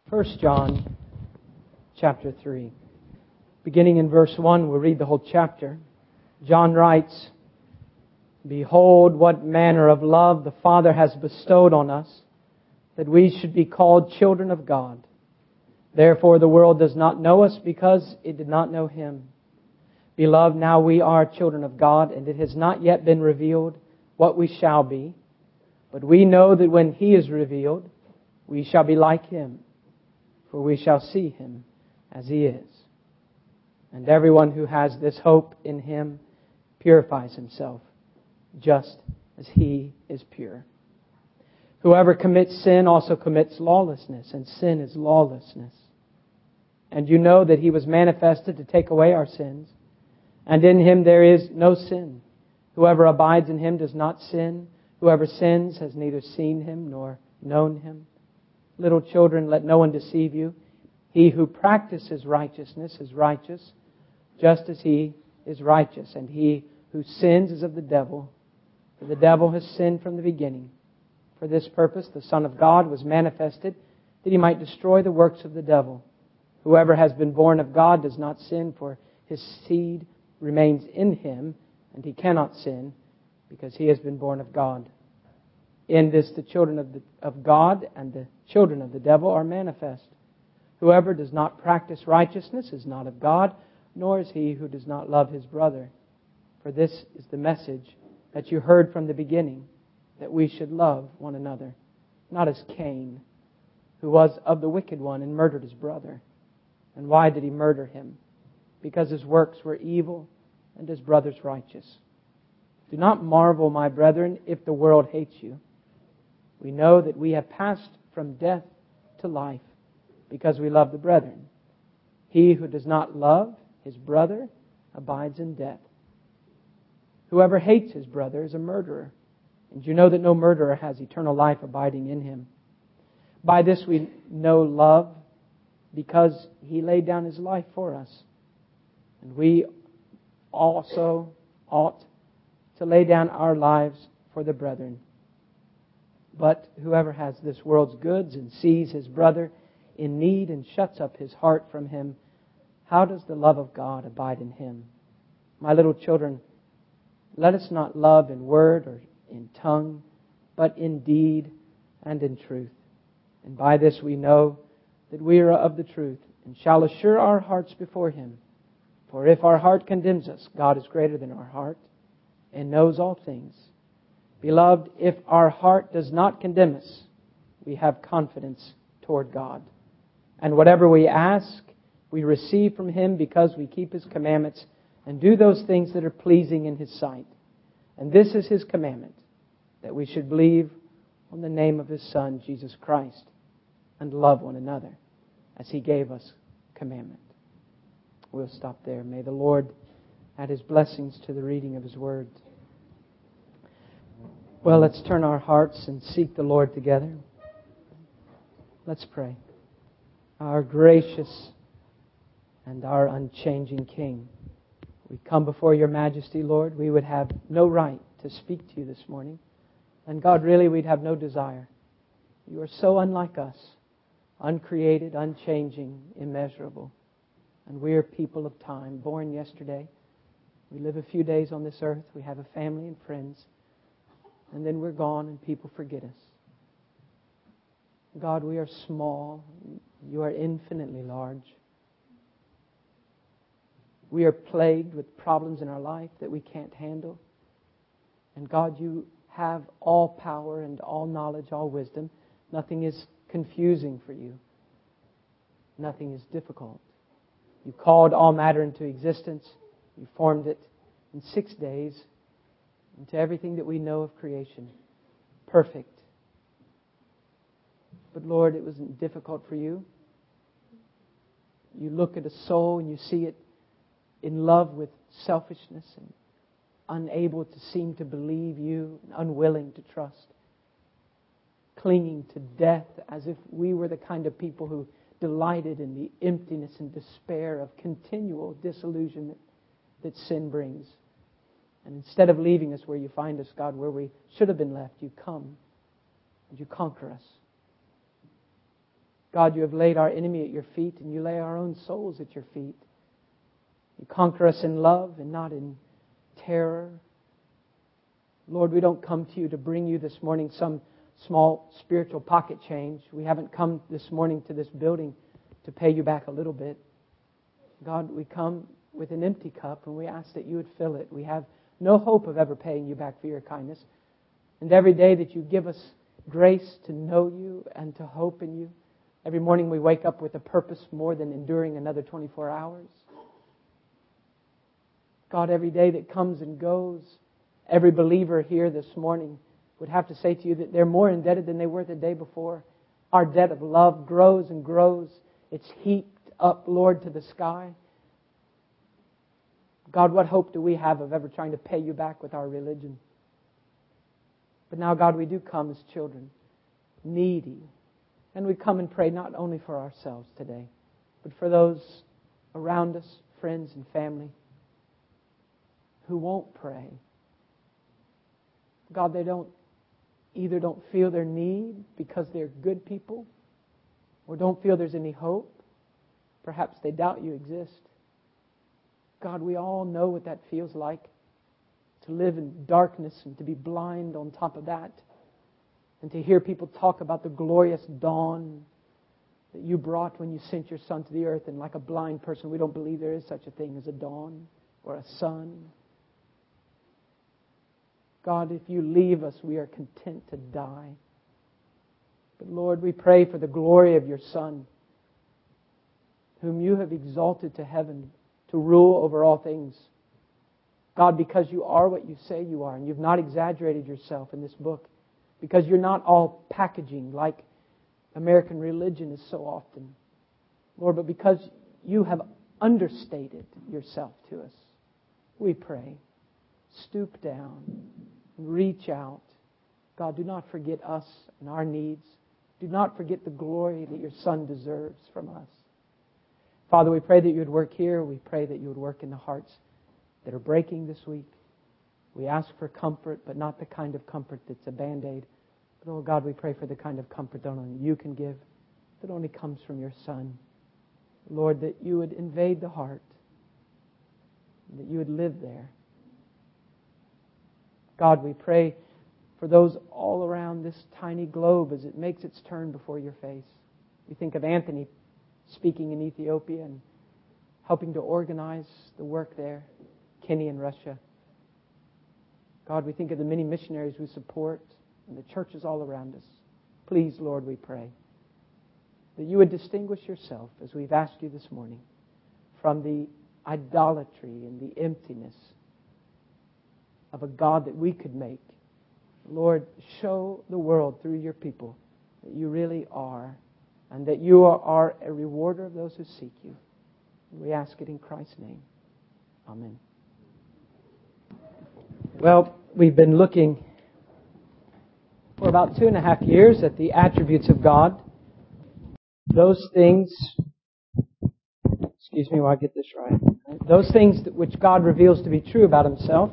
1 John chapter 3. Beginning in verse 1, we'll read the whole chapter. John writes, "Behold, what manner of love the Father has bestowed on us, that we should be called children of God. Therefore the world does not know us, because it did not know Him. Beloved, now we are children of God, and it has not yet been revealed what we shall be. But we know that when He is revealed, we shall be like Him, for we shall see Him as He is. And everyone who has this hope in Him purifies himself, just as He is pure. Whoever commits sin also commits lawlessness, and sin is lawlessness. And you know that He was manifested to take away our sins, and in Him there is no sin. Whoever abides in Him does not sin. Whoever sins has neither seen Him nor known Him. Little children, let no one deceive you. He who practices righteousness is righteous, just as he is righteous. And he who sins is of the devil, for the devil has sinned from the beginning. For this purpose the Son of God was manifested, that He might destroy the works of the devil. Whoever has been born of God does not sin, for his seed remains in him, and he cannot sin, because he has been born of God. In this the children of God and the children of the devil are manifest. Whoever does not practice righteousness is not of God, nor is he who does not love his brother. For this is the message that you heard from the beginning, that we should love one another, not as Cain, who was of the wicked one and murdered his brother. And why did he murder him? Because his works were evil and his brother's righteous. Do not marvel, my brethren, if the world hates you. We know that we have passed from death to life, because we love the brethren. He who does not love his brother abides in death. Whoever hates his brother is a murderer, and you know that no murderer has eternal life abiding in him. By this we know love, because He laid down His life for us. And we also ought to lay down our lives for the brethren. But whoever has this world's goods and sees his brother in need and shuts up his heart from him, how does the love of God abide in him? My little children, let us not love in word or in tongue, but in deed and in truth. And by this we know that we are of the truth, and shall assure our hearts before Him. For if our heart condemns us, God is greater than our heart, and knows all things. Beloved, if our heart does not condemn us, we have confidence toward God. And whatever we ask, we receive from Him, because we keep His commandments and do those things that are pleasing in His sight. And this is His commandment, that we should believe on the name of His Son, Jesus Christ, and love one another as He gave us commandment." We'll stop there. May the Lord add His blessings to the reading of His Word. Well, let's turn our hearts and seek the Lord together. Let's pray. Our gracious and our unchanging King, we come before Your Majesty, Lord. We would have no right to speak to You this morning. And God, really, we'd have no desire. You are so unlike us, uncreated, unchanging, immeasurable. And we are people of time, born yesterday. We live a few days on this earth. We have a family and friends. And then we're gone and people forget us. God, we are small. You are infinitely large. We are plagued with problems in our life that we can't handle. And God, You have all power and all knowledge, all wisdom. Nothing is confusing for You. Nothing is difficult. You called all matter into existence. You formed it in 6 days into everything that we know of creation. Perfect. But Lord, it wasn't difficult for You. You look at a soul and You see it in love with selfishness and unable to seem to believe You, and unwilling to trust, clinging to death as if we were the kind of people who delighted in the emptiness and despair of continual disillusionment that sin brings. And instead of leaving us where You find us, God, where we should have been left, You come and You conquer us. God, you have laid our enemy at your feet, and you lay our own souls at your feet. You conquer us in love and not in terror. Lord, we don't come to you to bring you this morning some small spiritual pocket change. We haven't come this morning to this building to pay you back a little bit. God, we come with an empty cup, and we ask that you would fill it. We have no hope of ever paying you back for your kindness. And every day that you give us grace to know you and to hope in you, every morning we wake up with a purpose more than enduring another 24 hours. God, every day that comes and goes, every believer here this morning would have to say to you that they're more indebted than they were the day before. Our debt of love grows and grows. It's heaped up, Lord, to the sky. God, what hope do we have of ever trying to pay you back with our religion? But now, God, we do come as children, needy. And we come and pray not only for ourselves today, but for those around us, friends and family, who won't pray. God, they either don't feel their need because they're good people, or don't feel there's any hope. Perhaps they doubt you exist. God, we all know what that feels like, to live in darkness and to be blind on top of that, and to hear people talk about the glorious dawn that you brought when you sent your Son to the earth, and like a blind person, we don't believe there is such a thing as a dawn or a sun. God, if you leave us, we are content to die. But Lord, we pray for the glory of your Son, whom you have exalted to heaven to rule over all things. God, because you are what you say you are, and you've not exaggerated yourself in this book, because you're not all packaging like American religion is so often, Lord, but because you have understated yourself to us, we pray, stoop down, reach out. God, do not forget us and our needs. Do not forget the glory that your Son deserves from us. Father, we pray that you would work here. We pray that you would work in the hearts that are breaking this week. We ask for comfort, but not the kind of comfort that's a Band-Aid. But, oh God, we pray for the kind of comfort that only you can give, that only comes from your Son. Lord, that you would invade the heart, that you would live there. God, we pray for those all around this tiny globe as it makes its turn before your face. We think of Anthony speaking in Ethiopia and helping to organize the work there, Kenny in Russia. God, we think of the many missionaries we support and the churches all around us. Please, Lord, we pray that you would distinguish yourself, as we've asked you this morning, from the idolatry and the emptiness of a God that we could make. Lord, show the world through your people that you really are, and that you are a rewarder of those who seek you. We ask it in Christ's name. Amen. Well, we've been looking for about 2.5 years at the attributes of God. Those things, excuse me while I get this right. Those things which God reveals to be true about himself.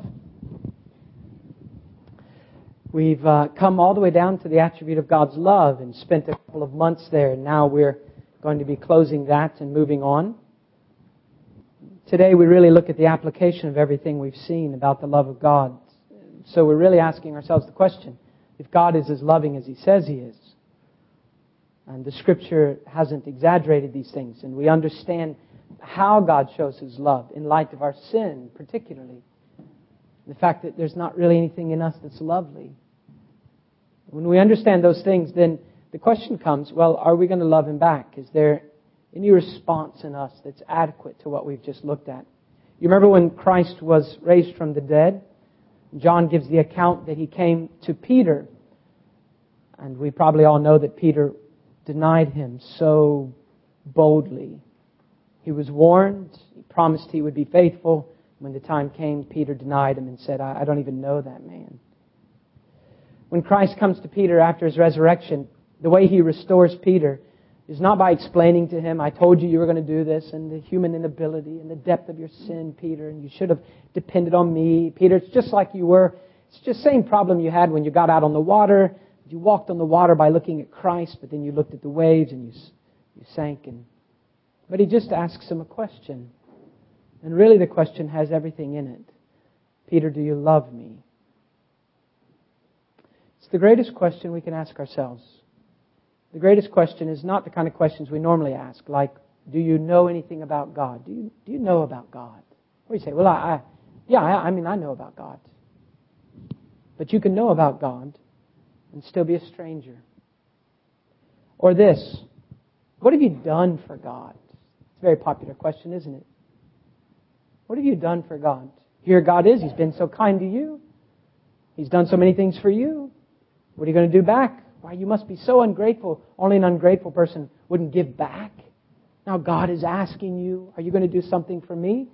We've come all the way down to the attribute of God's love and spent a couple of months there. And now we're going to be closing that and moving on. Today we really look at the application of everything we've seen about the love of God. So we're really asking ourselves the question, if God is as loving as he says he is, and the Scripture hasn't exaggerated these things, and we understand how God shows his love in light of our sin particularly, the fact that there's not really anything in us that's lovely. When we understand those things, then the question comes, well, are we going to love him back? Is there any response in us that's adequate to what we've just looked at? You remember when Christ was raised from the dead? John gives the account that he came to Peter. And we probably all know that Peter denied him so boldly. He was warned. He promised he would be faithful. When the time came, Peter denied him and said, I don't even know that man. When Christ comes to Peter after his resurrection, the way he restores Peter is not by explaining to him, I told you were going to do this, and the human inability and the depth of your sin, Peter, and you should have depended on me. Peter, it's just like you were. It's just the same problem you had when you got out on the water. You walked on the water by looking at Christ, but then you looked at the waves and you You sank in. But he just asks him a question. And really the question has everything in it. Peter, do you love me? It's the greatest question we can ask ourselves. The greatest question is not the kind of questions we normally ask, like, do you know anything about God? Do you know about God? Or you say, well, I know about God. But you can know about God and still be a stranger. Or this, what have you done for God? It's a very popular question, isn't it? What have you done for God? Here God is. He's been so kind to you. He's done so many things for you. What are you going to do back? Why, you must be so ungrateful. Only an ungrateful person wouldn't give back. Now God is asking you, are you going to do something for me?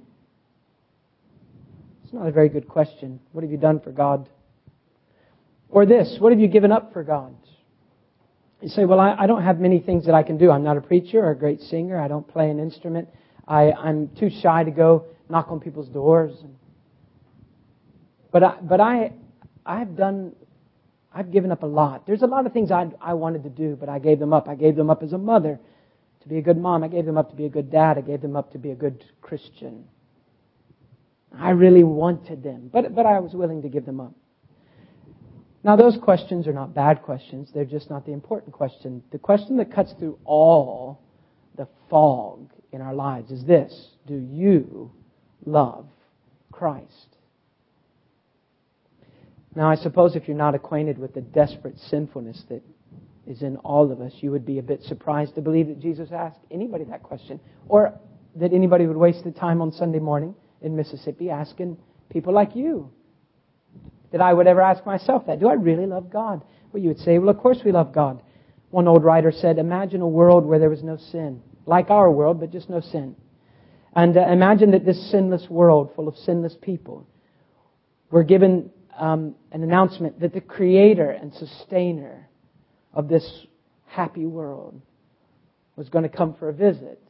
It's not a very good question. What have you done for God? Or this, what have you given up for God? You say, well, I don't have many things that I can do. I'm not a preacher or a great singer. I don't play an instrument. I'm too shy to go knock on people's doors. But I've given up a lot. There's a lot of things I wanted to do, but I gave them up. I gave them up as a mother to be a good mom. I gave them up to be a good dad. I gave them up to be a good Christian. I really wanted them, but I was willing to give them up. Now, those questions are not bad questions. They're just not the important question. The question that cuts through all the fog in our lives is this: do you love Christ? Now, I suppose if you're not acquainted with the desperate sinfulness that is in all of us, you would be a bit surprised to believe that Jesus asked anybody that question, or that anybody would waste the time on Sunday morning in Mississippi asking people like you. That I would ever ask myself that. Do I really love God? Well, you would say, well, of course we love God. One old writer said, imagine a world where there was no sin. Like our world, but just no sin. And imagine that this sinless world, full of sinless people, were given an announcement that the creator and sustainer of this happy world was going to come for a visit.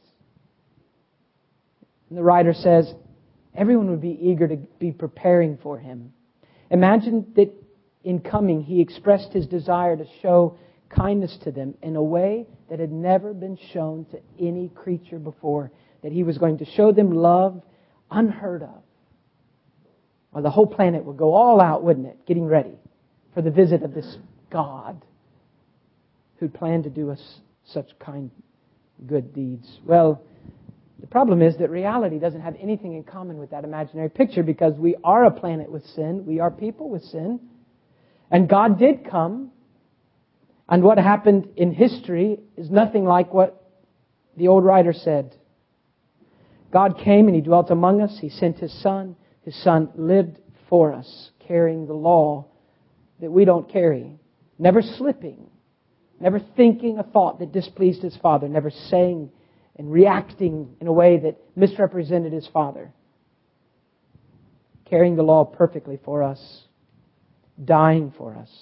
And the writer says, everyone would be eager to be preparing for him. Imagine that in coming, he expressed his desire to show kindness to them in a way that had never been shown to any creature before. That he was going to show them love unheard of. Well, the whole planet would go all out, wouldn't it? Getting ready for the visit of this God who'd planned to do us such kind, good deeds. Well, the problem is that reality doesn't have anything in common with that imaginary picture, because we are a planet with sin. We are people with sin. And God did come. And what happened in history is nothing like what the old writer said. God came and He dwelt among us. He sent His Son. His Son lived for us, carrying the law that we don't carry. Never slipping. Never thinking a thought that displeased His Father. Never saying and reacting in a way that misrepresented His Father. Carrying the law perfectly for us. Dying for us.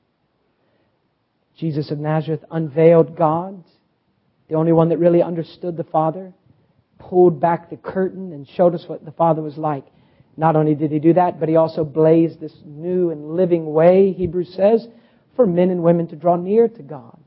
Jesus of Nazareth unveiled God, the only one that really understood the Father. Pulled back the curtain and showed us what the Father was like. Not only did He do that, but He also blazed this new and living way, Hebrews says, for men and women to draw near to God.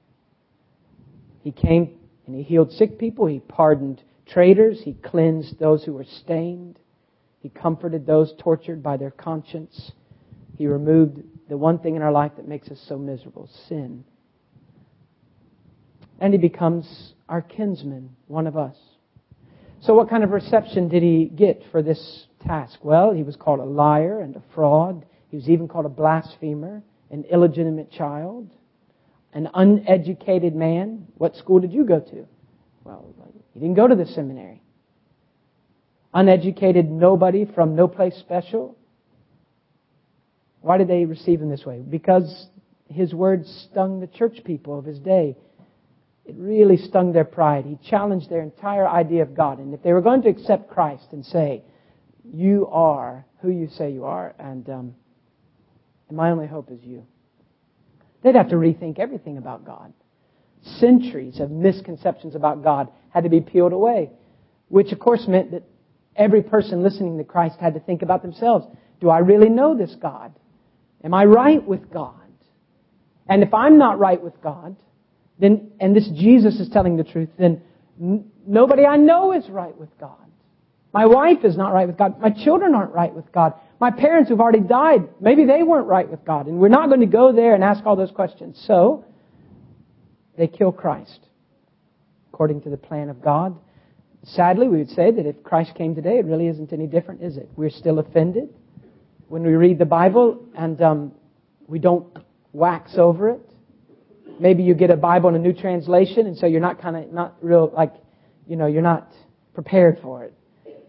He came and He healed sick people. He pardoned traitors. He cleansed those who were stained. He comforted those tortured by their conscience. He removed the one thing in our life that makes us so miserable, sin. And He becomes our kinsman, one of us. So what kind of reception did He get for this task? Well, He was called a liar and a fraud. He was even called a blasphemer, an illegitimate child, an uneducated man. What school did you go to? Well, you didn't go to the seminary. Uneducated nobody from no place special. Why did they receive Him this way? Because His words stung the church people of His day. It really stung their pride. He challenged their entire idea of God. And if they were going to accept Christ and say, you are who you say you are, and my only hope is you, they'd have to rethink everything about God. Centuries of misconceptions about God had to be peeled away, which of course meant that every person listening to Christ had to think about themselves. Do I really know this God? Am I right with God? And if I'm not right with God, then, and this Jesus is telling the truth, then nobody I know is right with God. My wife is not right with God. My children aren't right with God. My parents who've already died, maybe they weren't right with God. And we're not going to go there and ask all those questions. So, they kill Christ according to the plan of God. Sadly, we would say that if Christ came today, it really isn't any different, is it? We're still offended when we read the Bible and we don't wax over it. Maybe you get a Bible in a new translation, and so you're you're not prepared for it.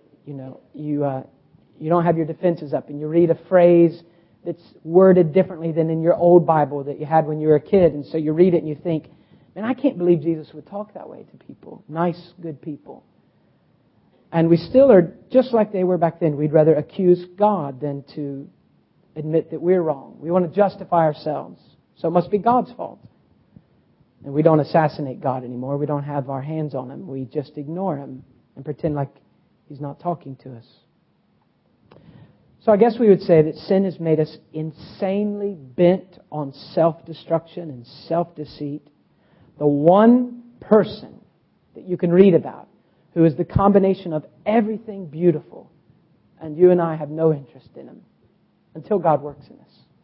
You don't have your defenses up, and you read a phrase that's worded differently than in your old Bible that you had when you were a kid, and so you read it and you think, man, I can't believe Jesus would talk that way to people, nice, good people. And we still are just like they were back then. We'd rather accuse God than to admit that we're wrong. We want to justify ourselves, so it must be God's fault. And we don't assassinate God anymore. We don't have our hands on Him. We just ignore Him and pretend like He's not talking to us. So I guess we would say that sin has made us insanely bent on self-destruction and self-deceit. The one person that you can read about who is the combination of everything beautiful, and you and I have no interest in Him until God works in us.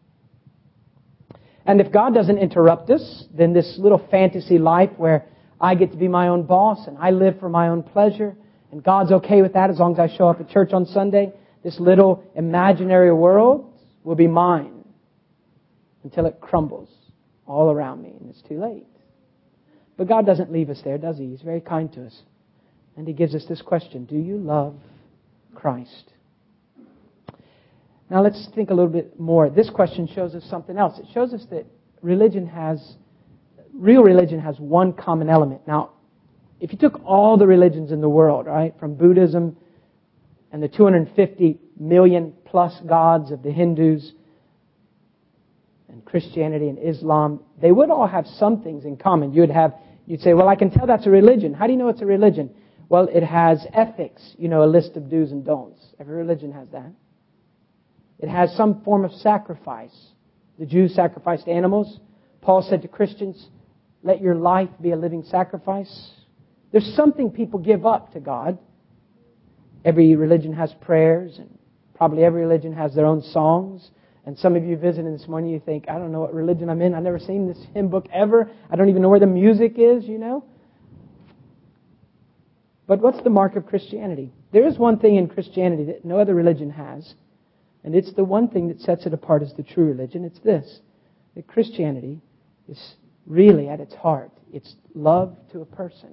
And if God doesn't interrupt us, then this little fantasy life where I get to be my own boss and I live for my own pleasure, and God's okay with that as long as I show up at church on Sunday, this little imaginary world will be mine until it crumbles all around me and it's too late. But God doesn't leave us there, does He? He's very kind to us. And He gives us this question: do you love Christ? Now let's think a little bit more. This question shows us something else. It shows us that real religion has one common element. Now, if you took all the religions in the world, right, from Buddhism and the 250 million plus gods of the Hindus and Christianity and Islam, they would all have some things in common. You'd say, well, I can tell that's a religion. How do you know it's a religion? Well, it has ethics, a list of do's and don'ts. Every religion has that. It has some form of sacrifice. The Jews sacrificed animals. Paul said to Christians, let your life be a living sacrifice. There's something people give up to God. Every religion has prayers, and probably every religion has their own songs. And some of you visiting this morning, you think, I don't know what religion I'm in. I've never seen this hymn book ever. I don't even know where the music is, But what's the mark of Christianity? There is one thing in Christianity that no other religion has. And it's the one thing that sets it apart as the true religion. It's this: that Christianity is really at its heart, it's love to a person.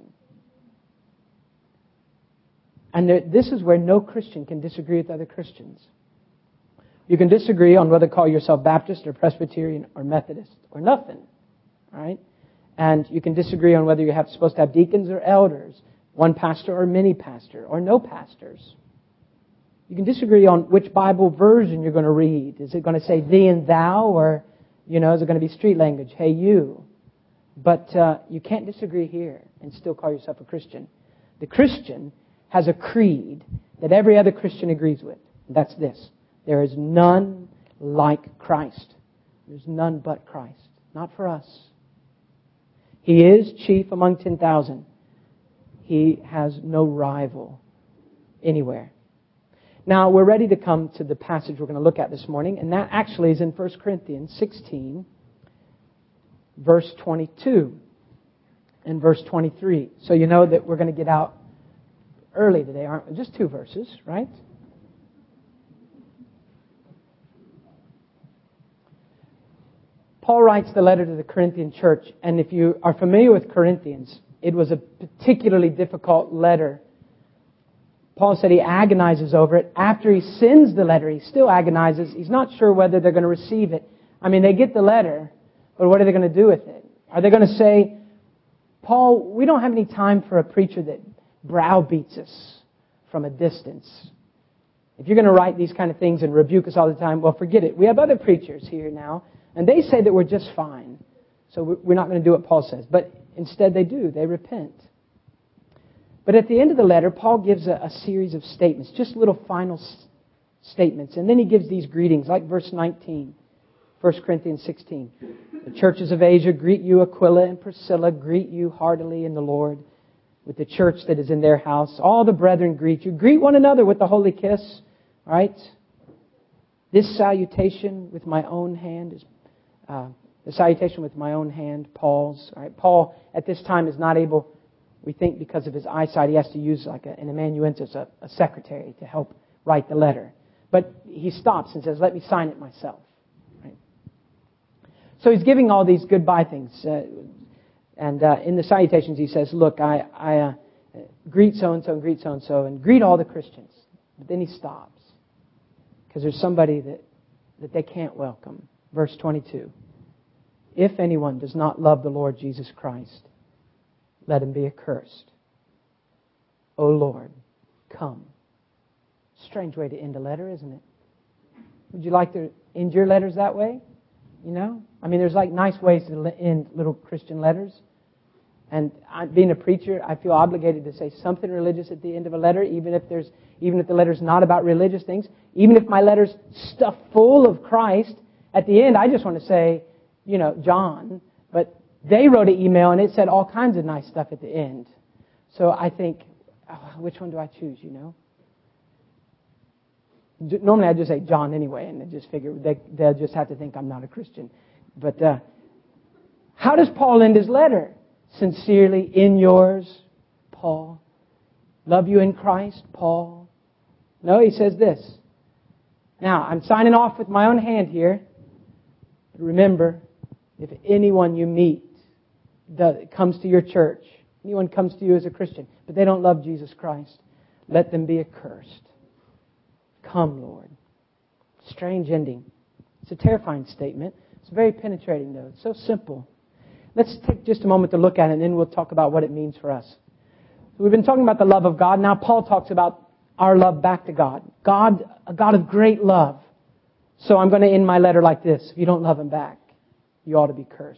And this is where no Christian can disagree with other Christians. You can disagree on whether to call yourself Baptist or Presbyterian or Methodist or nothing, right? And you can disagree on whether you're supposed to have deacons or elders, one pastor or many pastor, or no pastors. You can disagree on which Bible version you're going to read. Is it going to say thee and thou, or, is it going to be street language, hey you? But you can't disagree here and still call yourself a Christian. The Christian has a creed that every other Christian agrees with. And that's this: there is none like Christ. There's none but Christ. Not for us. He is chief among 10,000. He has no rival anywhere. Now, we're ready to come to the passage we're going to look at this morning, and that actually is in 1 Corinthians 16, verse 22 and verse 23. So you know that we're going to get out early today, aren't we? Just 2 verses, right? Paul writes the letter to the Corinthian church, and if you are familiar with Corinthians, it was a particularly difficult letter. Paul said he agonizes over it. After he sends the letter, he still agonizes. He's not sure whether they're going to receive it. I mean, they get the letter, but what are they going to do with it? Are they going to say, Paul, we don't have any time for a preacher that browbeats us from a distance. If you're going to write these kind of things and rebuke us all the time, well, forget it. We have other preachers here now, and they say that we're just fine. So we're not going to do what Paul says. But instead they do. They repent. But at the end of the letter, Paul gives a series of statements, just little final statements. And then he gives these greetings, like verse 19, 1 Corinthians 16. The churches of Asia greet you. Aquila and Priscilla greet you heartily in the Lord, with the church that is in their house. All the brethren greet you. Greet one another with the holy kiss. All right? This salutation with my own hand is Paul's. All right? Paul at this time is not able, we think because of his eyesight, he has to use like an amanuensis, a secretary, to help write the letter. But he stops and says, let me sign it myself. Right? So he's giving all these goodbye things. And in the salutations he says, look, I greet so-and-so and greet so-and-so and greet all the Christians. But then he stops. Because there's somebody that they can't welcome. Verse 22. If anyone does not love the Lord Jesus Christ, let him be accursed. O Lord, come. Strange way to end a letter, isn't it? Would you like to end your letters that way? You know? I mean, there's like nice ways to end little Christian letters. And being a preacher, I feel obligated to say something religious at the end of a letter, even if the letter's not about religious things. Even if my letter's stuffed full of Christ, at the end I just want to say, you know, John. But they wrote an email and it said all kinds of nice stuff at the end. So I think, which one do I choose, you know? Normally I just say John anyway, and I just figure they'll just have to think I'm not a Christian. But how does Paul end his letter? Sincerely, in yours, Paul. Love you in Christ, Paul. No, he says this. Now, I'm signing off with my own hand here. But remember, if anyone you meet comes to your church, anyone comes to you as a Christian, but they don't love Jesus Christ, let them be accursed. Come, Lord. Strange ending. It's a terrifying statement. It's very penetrating, though. It's so simple. Let's take just a moment to look at it, and then we'll talk about what it means for us. So we've been talking about the love of God. Now Paul talks about our love back to God. God, a God of great love. So I'm going to end my letter like this. If you don't love Him back, you ought to be cursed.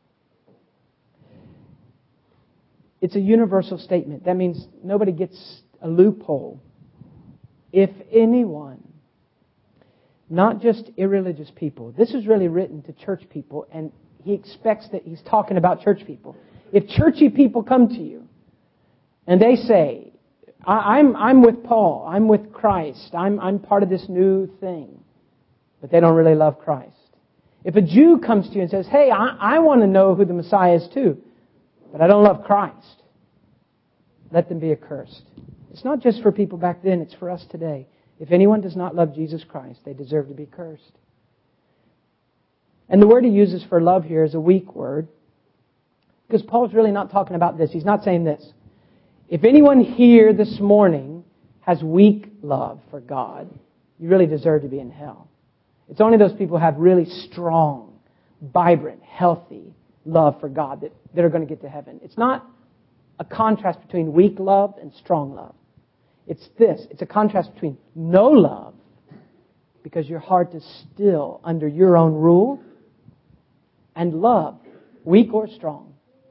It's a universal statement. That means nobody gets a loophole. If anyone, not just irreligious people, this is really written to church people, and he expects that he's talking about church people. If churchy people come to you and they say, I'm with Paul, I'm with Christ, I'm part of this new thing, but they don't really love Christ. If a Jew comes to you and says, hey, I want to know who the Messiah is too, but I don't love Christ, let them be accursed. It's not just for people back then, it's for us today. If anyone does not love Jesus Christ, they deserve to be cursed. And the word he uses for love here is a weak word, because Paul's really not talking about this. He's not saying this. If anyone here this morning has weak love for God, you really deserve to be in hell. It's only those people who have really strong, vibrant, healthy love for God that are going to get to heaven. It's not a contrast between weak love and strong love. It's this. It's a contrast between no love, because your heart is still under your own rule, and love, weak or strong.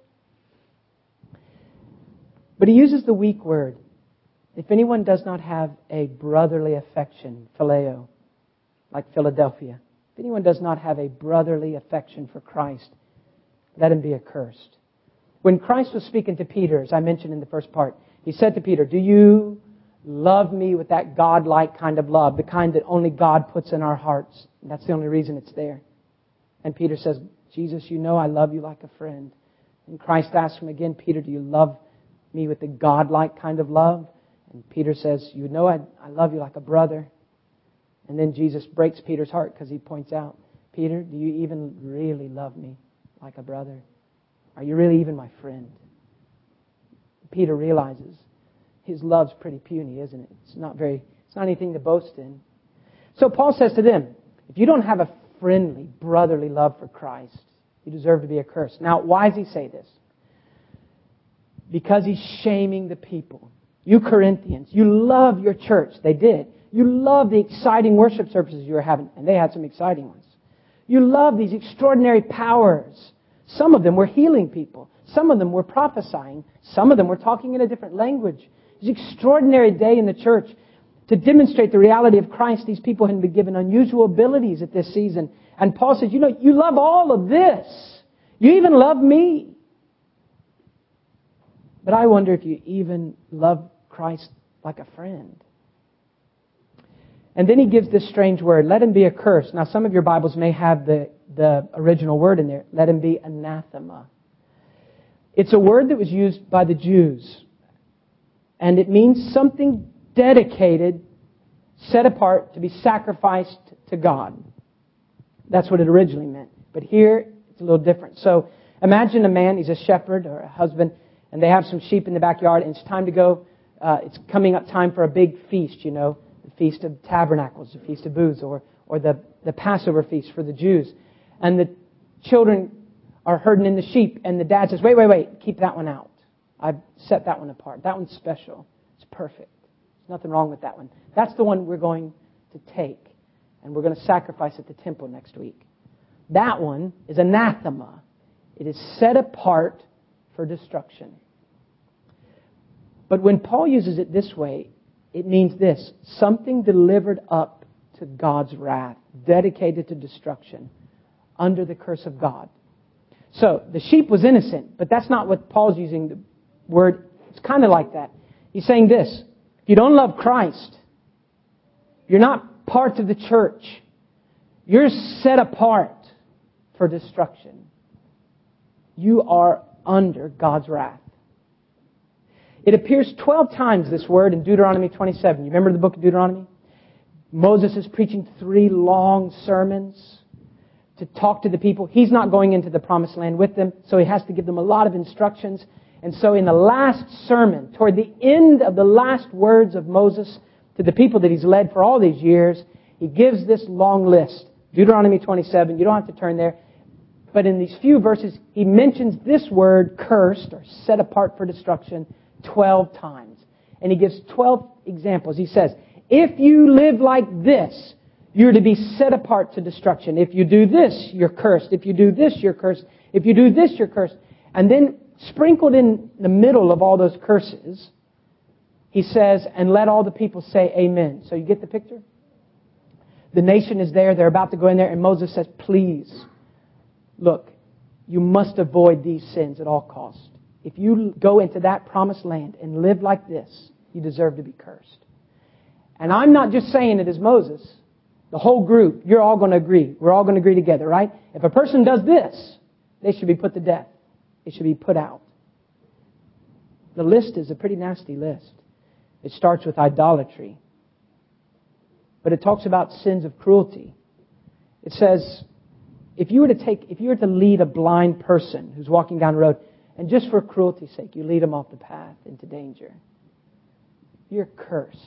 But he uses the weak word. If anyone does not have a brotherly affection, phileo, like Philadelphia, if anyone does not have a brotherly affection for Christ, let him be accursed. When Christ was speaking to Peter, as I mentioned in the first part, he said to Peter, do you love me with that God-like kind of love, the kind that only God puts in our hearts? And that's the only reason it's there. And Peter says, Jesus, you know I love you like a friend. And Christ asks him again, Peter, do you love me with the God-like kind of love? And Peter says, you know I love you like a brother. And then Jesus breaks Peter's heart because he points out, Peter, do you even really love me like a brother? Are you really even my friend? Peter realizes his love's pretty puny, isn't it? It's not anything to boast in. So Paul says to them, if you don't have a friendly, brotherly love for Christ, you deserve to be accursed. Now, why does he say this? Because he's shaming the people. You Corinthians, you love your church. They did. You love the exciting worship services you were having, and they had some exciting ones. You love these extraordinary powers. Some of them were healing people. Some of them were prophesying. Some of them were talking in a different language. It was an extraordinary day in the church. To demonstrate the reality of Christ, these people had been given unusual abilities at this season. And Paul says, you love all of this. You even love me. But I wonder if you even love Christ like a friend. And then he gives this strange word, let him be accursed. Now some of your Bibles may have the original word in there. Let him be anathema. It's a word that was used by the Jews. And it means something dedicated, set apart to be sacrificed to God. That's what it originally meant. But here, it's a little different. So imagine a man, he's a shepherd or a husband, and they have some sheep in the backyard, and it's time to go. It's coming up time for a big feast, the Feast of Tabernacles, the Feast of Booths, or the Passover feast for the Jews. And the children are herding in the sheep, and the dad says, wait, keep that one out. I've set that one apart. That one's special. It's perfect. There's nothing wrong with that one. That's the one we're going to take, and we're going to sacrifice at the temple next week. That one is anathema. It is set apart for destruction. But when Paul uses it this way, it means this: something delivered up to God's wrath, dedicated to destruction, under the curse of God. So, the sheep was innocent, but that's not what Paul's using the word. It's kind of like that. He's saying this: if you don't love Christ, you're not part of the church. You're set apart for destruction. You are under God's wrath. It appears 12 times, this word, in Deuteronomy 27. You remember the book of Deuteronomy? Moses is preaching 3 long sermons to talk to the people. He's not going into the promised land with them, so he has to give them a lot of instructions. And so in the last sermon, toward the end of the last words of Moses to the people that he's led for all these years, he gives this long list. Deuteronomy 27, you don't have to turn there. But in these few verses, he mentions this word, cursed, or set apart for destruction, 12 times. And he gives 12 examples. He says, if you live like this, you're to be set apart to destruction. If you do this, you're cursed. If you do this, you're cursed. If you do this, you're cursed. And then sprinkled in the middle of all those curses, he says, and let all the people say amen. So you get the picture? The nation is there. They're about to go in there. And Moses says, please, look, you must avoid these sins at all costs. If you go into that promised land and live like this, you deserve to be cursed. And I'm not just saying it as Moses. The whole group, you're all going to agree. We're all going to agree together, right? If a person does this, they should be put to death. They should be put out. The list is a pretty nasty list. It starts with idolatry. But it talks about sins of cruelty. It says, if you were to lead a blind person who's walking down the road, and just for cruelty's sake, you lead them off the path into danger, you're cursed.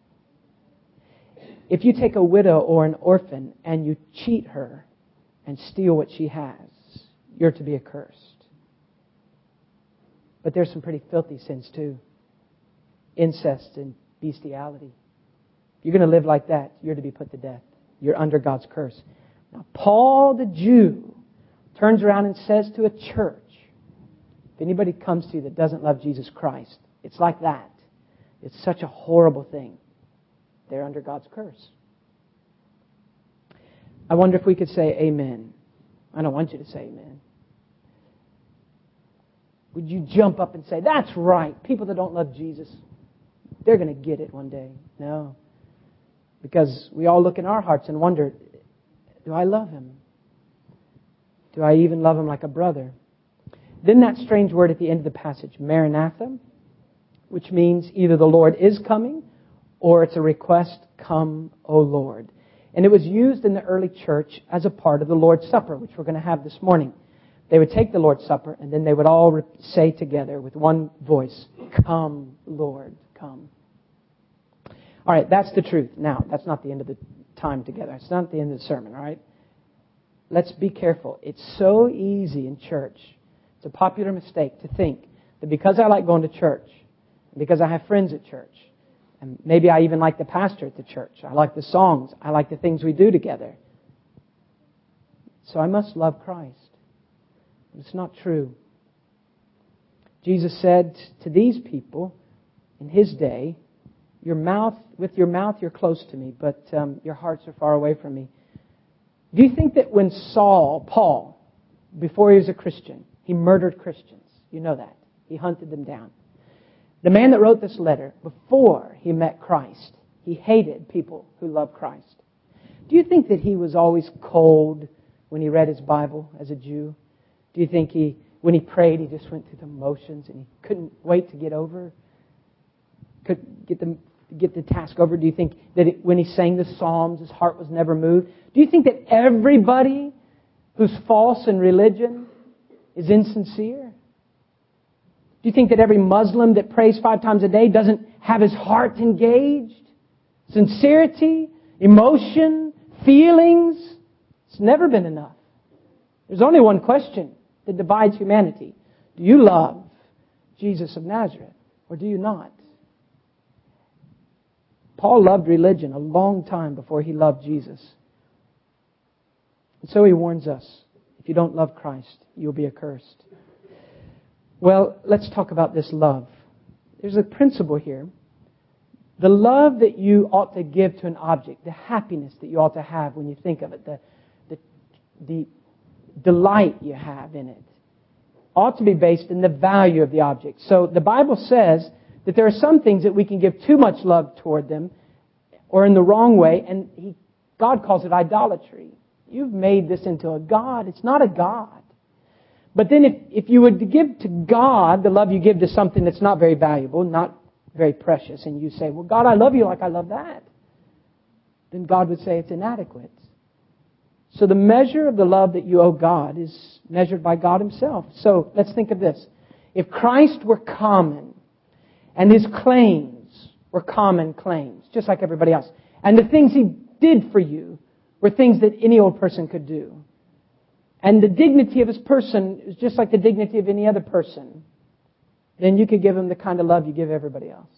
If you take a widow or an orphan and you cheat her and steal what she has, you're to be accursed. But there's some pretty filthy sins too. Incest and bestiality. If you're going to live like that, you're to be put to death. You're under God's curse. Now, Paul the Jew turns around and says to a church, if anybody comes to you that doesn't love Jesus Christ, it's like that. It's such a horrible thing. They're under God's curse. I wonder if we could say amen. I don't want you to say amen. Would you jump up and say, that's right, people that don't love Jesus, they're going to get it one day? No. Because we all look in our hearts and wonder, do I love Him? Do I even love Him like a brother? Then that strange word at the end of the passage, Maranatha, which means either the Lord is coming or it's a request, come, O Lord. And it was used in the early church as a part of the Lord's Supper, which we're going to have this morning. They would take the Lord's Supper and then they would all say together with one voice, come, Lord, come. All right, that's the truth. Now, that's not the end of the time together. It's not the end of the sermon, all right? Let's be careful. It's so easy in church. It's a popular mistake to think that because I like going to church, because I have friends at church, and maybe I even like the pastor at the church, I like the songs, I like the things we do together, so I must love Christ. It's not true. Jesus said to these people in His day, with your mouth you're close to me, but your hearts are far away from me. Do you think that when Paul, before he was a Christian, he murdered Christians? You know that. He hunted them down. The man that wrote this letter, before he met Christ, he hated people who loved Christ. Do you think that he was always cold when he read his Bible as a Jew? Do you think when he prayed, he just went through the motions and he couldn't wait to get the task over? Do you think that when he sang the Psalms, his heart was never moved? Do you think that everybody who's false in religion is insincere? Do you think that every Muslim that prays 5 times a day doesn't have his heart engaged? Sincerity, emotion, feelings. It's never been enough. There's only one question that divides humanity. Do you love Jesus of Nazareth or do you not? Paul loved religion a long time before he loved Jesus. And so he warns us, if you don't love Christ, you'll be accursed. Well, let's talk about this love. There's a principle here. The love that you ought to give to an object, the happiness that you ought to have when you think of it, the delight you have in it, ought to be based in the value of the object. So the Bible says that there are some things that we can give too much love toward them or in the wrong way, and God calls it idolatry. You've made this into a God. It's not a God. But then if you were to give to God the love you give to something that's not very valuable, not very precious, and you say, well, God, I love you like I love that, then God would say it's inadequate. So the measure of the love that you owe God is measured by God Himself. So let's think of this. If Christ were common, and His claims were common claims, just like everybody else, and the things He did for you were things that any old person could do, and the dignity of His person is just like the dignity of any other person, then you could give Him the kind of love you give everybody else.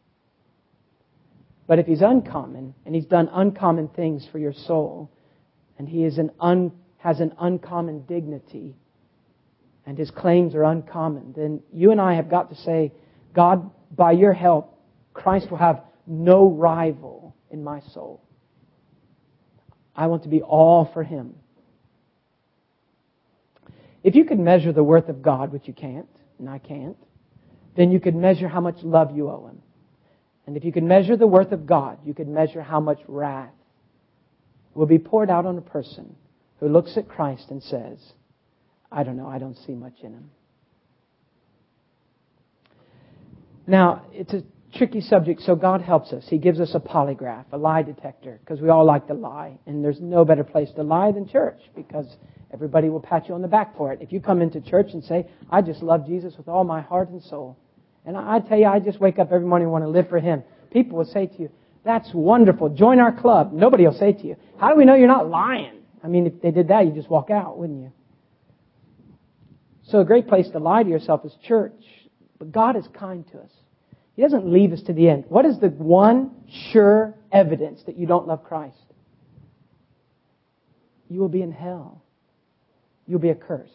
But if He's uncommon, and He's done uncommon things for your soul, and He has an uncommon dignity, and His claims are uncommon, then you and I have got to say, God, by your help, Christ will have no rival in my soul. I want to be all for Him. If you could measure the worth of God, which you can't, and I can't, then you could measure how much love you owe Him. And if you could measure the worth of God, you could measure how much wrath will be poured out on a person who looks at Christ and says, I don't know, I don't see much in Him. Now, it's a tricky subject, so God helps us. He gives us a polygraph, a lie detector, because we all like to lie. And there's no better place to lie than church, because everybody will pat you on the back for it. If you come into church and say, I just love Jesus with all my heart and soul, and I tell you, I just wake up every morning and want to live for Him, people will say to you, that's wonderful, join our club. Nobody will say to you, how do we know you're not lying? I mean, if they did that, you'd just walk out, wouldn't you? So a great place to lie to yourself is church. But God is kind to us. He doesn't leave us to the end. What is the one sure evidence that you don't love Christ? You will be in hell. You'll be accursed.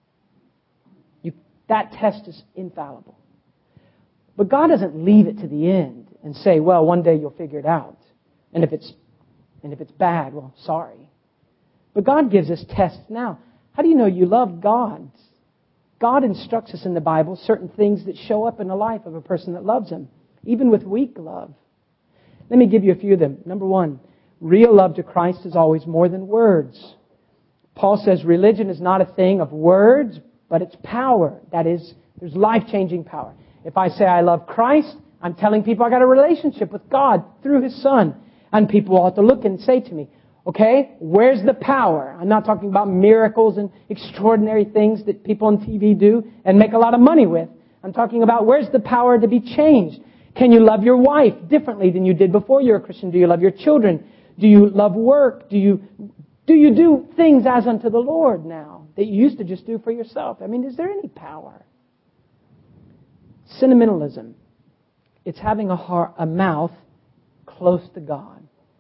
That test is infallible. But God doesn't leave it to the end and say, well, one day you'll figure it out. And if it's bad, well, sorry. But God gives us tests now. How do you know you love God? God instructs us in the Bible certain things that show up in the life of a person that loves Him, even with weak love. Let me give you a few of them. Number one, real love to Christ is always more than words. Paul says religion is not a thing of words, but it's power. That is, there's life-changing power. If I say I love Christ, I'm telling people I got a relationship with God through His Son. And people ought to look and say to me, okay, where's the power? I'm not talking about miracles and extraordinary things that people on TV do and make a lot of money with. I'm talking about where's the power to be changed? Can you love your wife differently than you did before you're a Christian? Do you love your children? Do you love work? Do you do things as unto the Lord now that you used to just do for yourself? I mean, is there any power? Sentimentalism. It's having a mouth close to God.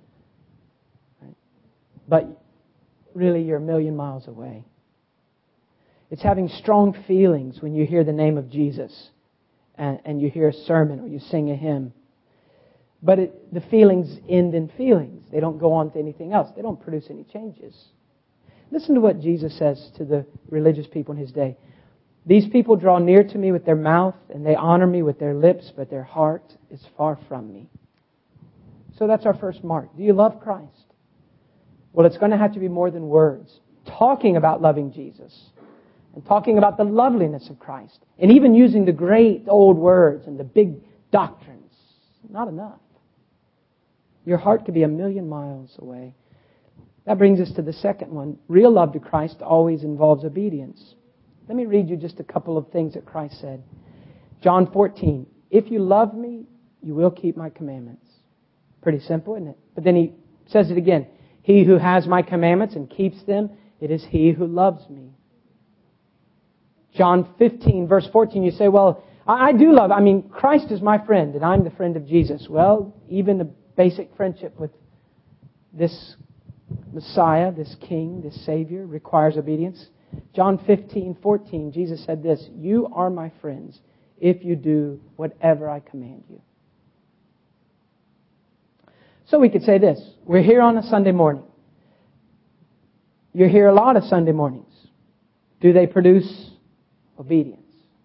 But really you're a million miles away. It's having strong feelings when you hear the name of Jesus and you hear a sermon or you sing a hymn. But the feelings end in feelings. They don't go on to anything else. They don't produce any changes. Listen to what Jesus says to the religious people in His day. These people draw near to me with their mouth, and they honor me with their lips, but their heart is far from me. So that's our first mark. Do you love Christ? Well, it's going to have to be more than words. Talking about loving Jesus, and talking about the loveliness of Christ, and even using the great old words and the big doctrines. Not enough. Your heart could be 1,000,000 miles away. That brings us to the second one. Real love to Christ always involves obedience. Let me read you just a couple of things that Christ said. John 14, if you love me, you will keep my commandments. Pretty simple, isn't it? But then He says it again. He who has my commandments and keeps them, it is he who loves me. John 15, verse 14, you say, well, I do love, Christ is my friend and I'm the friend of Jesus. Well, even a basic friendship with this Messiah, this King, this Savior requires obedience. John 15, 14, Jesus said this, you are my friends if you do whatever I command you. So we could say this, we're here on a Sunday morning. You're here a lot of Sunday mornings. Do they produce obedience?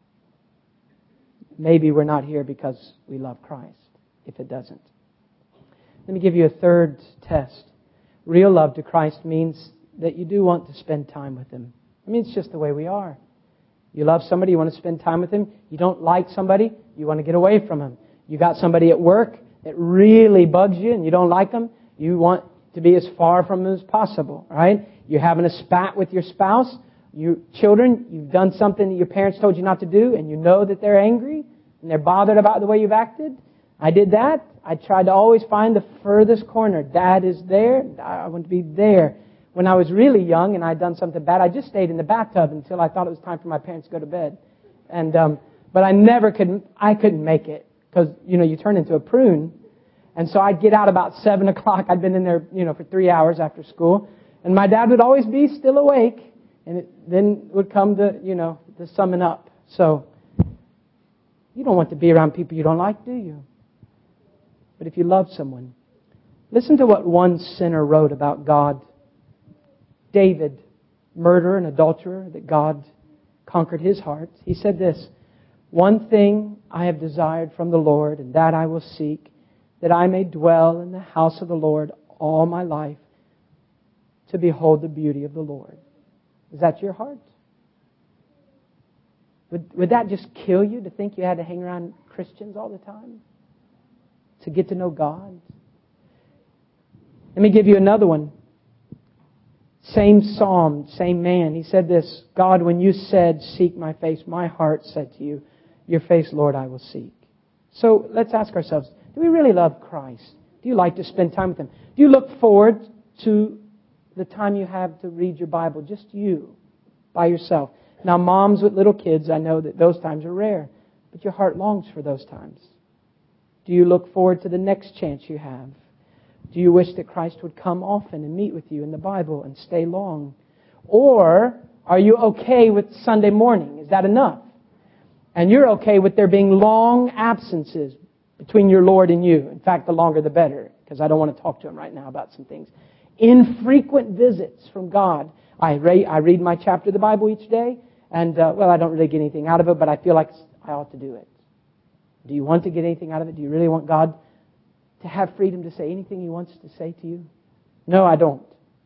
Maybe we're not here because we love Christ, if it doesn't. Let me give you a third test. Real love to Christ means that you do want to spend time with Him. It's just the way we are. You love somebody, you want to spend time with them. You don't like somebody, you want to get away from them. You got somebody at work that really bugs you and you don't like them, you want to be as far from them as possible, right? You're having a spat with your spouse. You children, you've done something that your parents told you not to do, and you know that they're angry and they're bothered about the way you've acted. I did that. I tried to always find the furthest corner. Dad is there. I want to be there. When I was really young and I'd done something bad, I just stayed in the bathtub until I thought it was time for my parents to go to bed. And but I couldn't make it because you turn into a prune. And so I'd get out about 7 o'clock. I'd been in there for 3 hours after school, and my dad would always be still awake. And then would come the summing up. So, you don't want to be around people you don't like, do you? But if you love someone, listen to what one sinner wrote about God. David, murderer and adulterer, that God conquered his heart. He said this, one thing I have desired from the Lord, and that I will seek, that I may dwell in the house of the Lord all my life, to behold the beauty of the Lord. Is that your heart? Would that just kill you to think you had to hang around Christians all the time? To get to know God? Let me give you another one. Same psalm, same man. He said this, God, when you said, seek my face, my heart said to you, your face, Lord, I will seek. So let's ask ourselves, do we really love Christ? Do you like to spend time with Him? Do you look forward to the time you have to read your Bible, just you, by yourself? Now, moms with little kids, I know that those times are rare, but your heart longs for those times. Do you look forward to the next chance you have? Do you wish that Christ would come often and meet with you in the Bible and stay long? Or are you okay with Sunday morning? Is that enough? And you're okay with there being long absences between your Lord and you. In fact, the longer the better, because I don't want to talk to Him right now about some things. Infrequent visits from God. I read my chapter of the Bible each day, and I don't really get anything out of it, but I feel like I ought to do it. Do you want to get anything out of it? Do you really want God to have freedom to say anything He wants to say to you? No, I don't.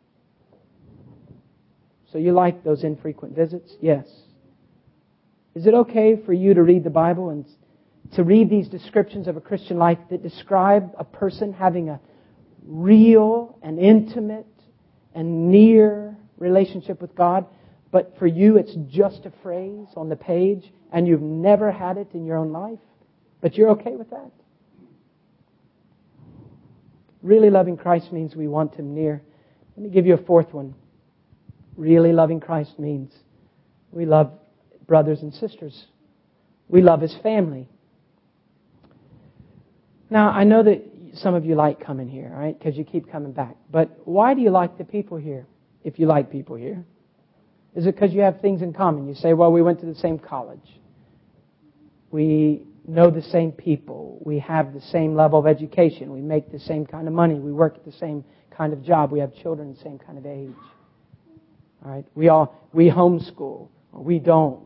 So you like those infrequent visits? Yes. Is it okay for you to read the Bible and to read these descriptions of a Christian life that describe a person having a real and intimate and near relationship with God, but for you it's just a phrase on the page and you've never had it in your own life, but you're okay with that? Really loving Christ means we want Him near. Let me give you a fourth one. Really loving Christ means we love brothers and sisters. We love His family. Now, I know that some of you like coming here, right? Because you keep coming back. But why do you like the people here, if you like people here? Is it because you have things in common? You say, well, we went to the same college. We know the same people. We have the same level of education. We make the same kind of money. We work at the same kind of job. We have children the same kind of age. All right? We homeschool. We don't.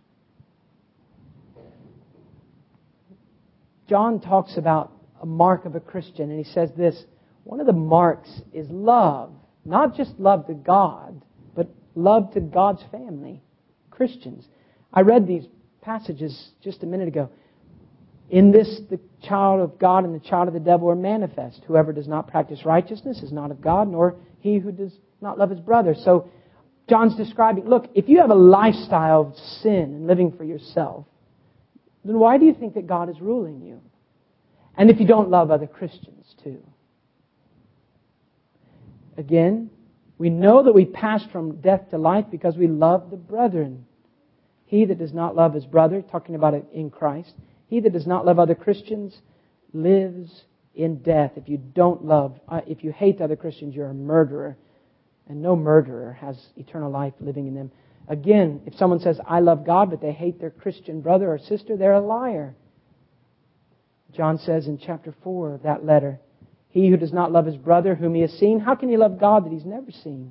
John talks about a mark of a Christian, and he says this: one of the marks is love. Not just love to God, but love to God's family, Christians. I read these passages just a minute ago. In this, the child of God and the child of the devil are manifest. Whoever does not practice righteousness is not of God, nor he who does not love his brother. So John's describing, look, if you have a lifestyle of sin and living for yourself, then why do you think that God is ruling you? And if you don't love other Christians too. Again, we know that we pass from death to life because we love the brethren. He that does not love his brother, talking about it in Christ, he that does not love other Christians lives in death. If you hate other Christians, you're a murderer. And no murderer has eternal life living in them. Again, if someone says, I love God, but they hate their Christian brother or sister, they're a liar. John says in chapter 4 of that letter, he who does not love his brother whom he has seen, how can he love God that he's never seen?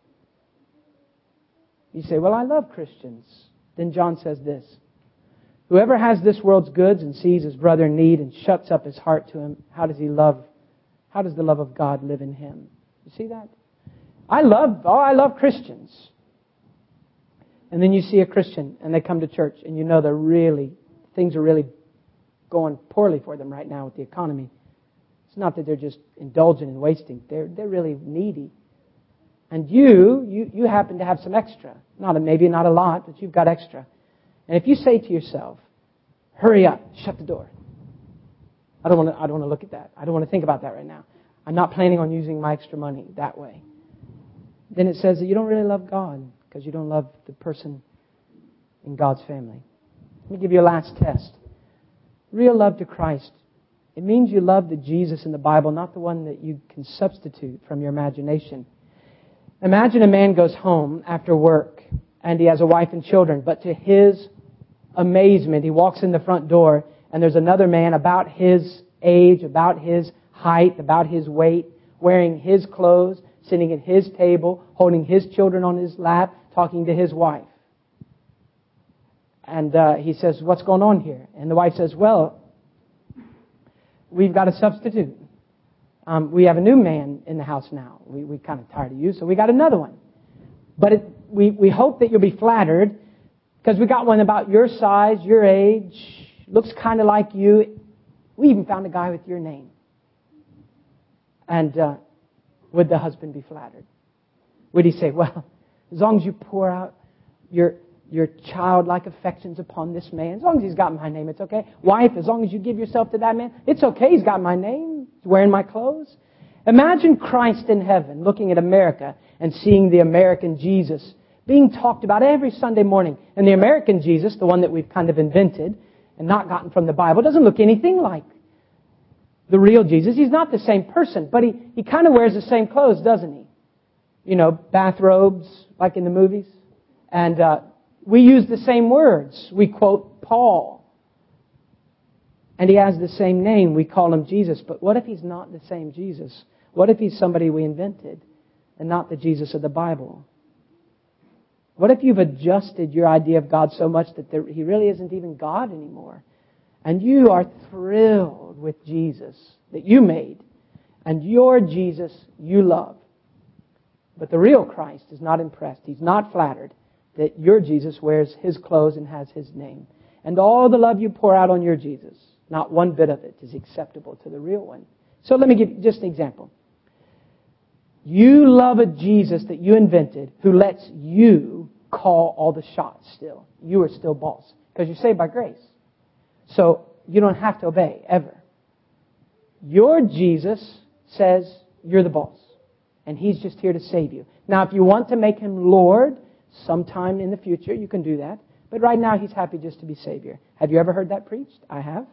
You say, well, I love Christians. Then John says this: whoever has this world's goods and sees his brother in need and shuts up his heart to him, how does the love of God live in him? You see that? I love Christians. And then you see a Christian and they come to church and you know things are really going poorly for them right now with the economy. It's not that they're just indulging and wasting. They're really needy. And you happen to have some extra. Maybe not a lot, but you've got extra. And if you say to yourself, hurry up, shut the door. I don't want to look at that. I don't want to think about that right now. I'm not planning on using my extra money that way. Then it says that you don't really love God because you don't love the person in God's family. Let me give you a last test. Real love to Christ. It means you love the Jesus in the Bible, not the one that you can substitute from your imagination. Imagine a man goes home after work and he has a wife and children, but to his amazement, he walks in the front door and there's another man about his age, about his height, about his weight, wearing his clothes, sitting at his table, holding his children on his lap, talking to his wife. And he says, what's going on here? And the wife says, well, we've got a substitute. We have a new man in the house now. We kind of tired of you, so we got another one. But we hope that you'll be flattered because we got one about your size, your age, looks kind of like you. We even found a guy with your name. And would the husband be flattered? Would he say, well, as long as you pour out your childlike affections upon this man, as long as he's got my name, it's okay. Wife, as long as you give yourself to that man, it's okay, he's got my name, he's wearing my clothes. Imagine Christ in heaven looking at America and seeing the American Jesus being talked about every Sunday morning. And the American Jesus, the one that we've kind of invented and not gotten from the Bible, doesn't look anything like the real Jesus. He's not the same person, but he kind of wears the same clothes, doesn't he? You know, bathrobes, like in the movies. And we use the same words. We quote Paul. And he has the same name. We call him Jesus. But what if he's not the same Jesus? What if he's somebody we invented and not the Jesus of the Bible? What if you've adjusted your idea of God so much that he really isn't even God anymore? And you are thrilled with Jesus that you made. And your Jesus you love. But the real Christ is not impressed. He's not flattered that your Jesus wears his clothes and has his name. And all the love you pour out on your Jesus, not one bit of it is acceptable to the real one. So let me give you just an example. You love a Jesus that you invented who lets you call all the shots still. You are still boss because you're saved by grace. So you don't have to obey ever. Your Jesus says you're the boss and he's just here to save you. Now if you want to make him Lord sometime in the future, you can do that. But right now he's happy just to be Savior. Have you ever heard that preached? I have.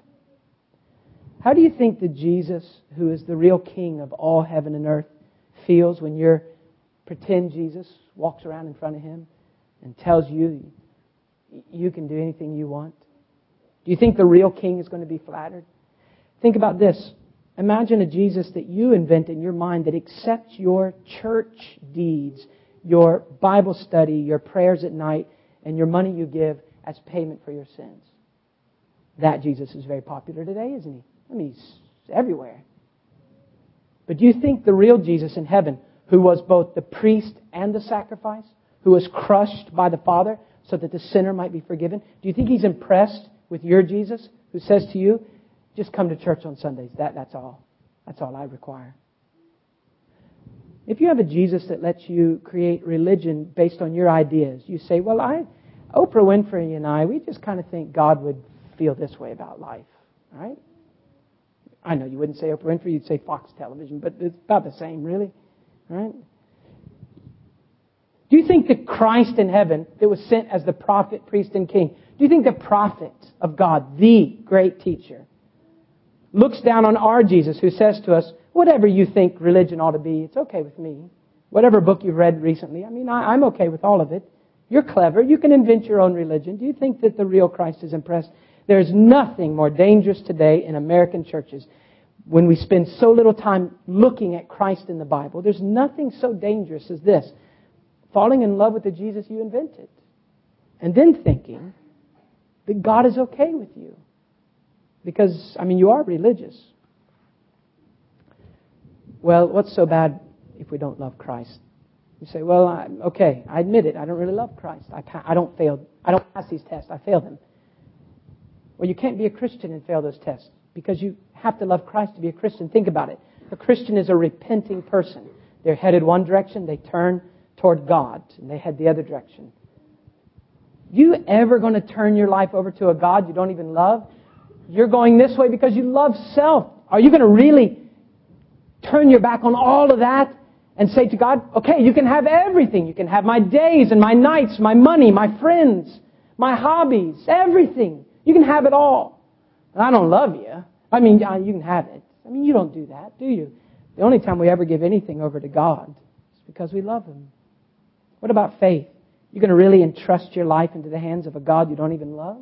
How do you think the Jesus, who is the real King of all heaven and earth, feels when your pretend Jesus walks around in front of him and tells you you can do anything you want? Do you think the real King is going to be flattered? Think about this. Imagine a Jesus that you invent in your mind that accepts your church deeds, your Bible study, your prayers at night, and your money you give as payment for your sins. That Jesus is very popular today, isn't he? I mean, he's everywhere. But do you think the real Jesus in heaven, who was both the priest and the sacrifice, who was crushed by the Father so that the sinner might be forgiven, do you think he's impressed with your Jesus, who says to you, just come to church on Sundays. That's all. That's all I require. If you have a Jesus that lets you create religion based on your ideas, you say, well, Oprah Winfrey and I, we just kind of think God would feel this way about life. All right? I know you wouldn't say Oprah Winfrey, you'd say Fox Television, but it's about the same, really. All right? Do you think that Christ in heaven, that was sent as the prophet, priest, and king, do you think the prophet of God, the great teacher, looks down on our Jesus who says to us, whatever you think religion ought to be, it's okay with me. Whatever book you've read recently, I'm okay with all of it. You're clever. You can invent your own religion. Do you think that the real Christ is impressed? There's nothing more dangerous today in American churches when we spend so little time looking at Christ in the Bible. There's nothing so dangerous as this. Falling in love with the Jesus you invented. And then thinking that God is okay with you. Because, you are religious. Well, what's so bad if we don't love Christ? You say, well, I admit it. I don't really love Christ. I don't pass these tests. I fail them. Well, you can't be a Christian and fail those tests because you have to love Christ to be a Christian. Think about it. A Christian is a repenting person. They're headed one direction, they turn toward God, and they head the other direction. You ever going to turn your life over to a God you don't even love? You're going this way because you love self. Are you going to really turn your back on all of that and say to God, okay, you can have everything. You can have my days and my nights, my money, my friends, my hobbies, everything. You can have it all. And I don't love you. You can have it. You don't do that, do you? The only time we ever give anything over to God is because we love Him. What about faith? You're going to really entrust your life into the hands of a God you don't even love?